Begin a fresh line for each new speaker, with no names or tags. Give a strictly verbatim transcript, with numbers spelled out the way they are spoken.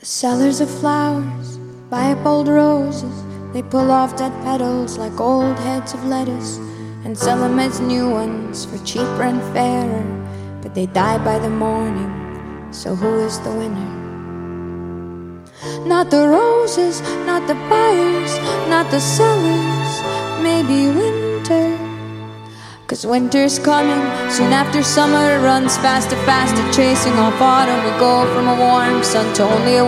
Sellers of flowers buy up old roses. They pull off dead petals like old heads of lettuce and sell them as new ones for cheaper and fairer. But they die by the morning, so who is the winner? Not the roses, not the buyers, not the sellers, maybe winter. Cause winter's coming, soon after summer runs faster, faster, chasing off autumn. We go from a warm sun to only a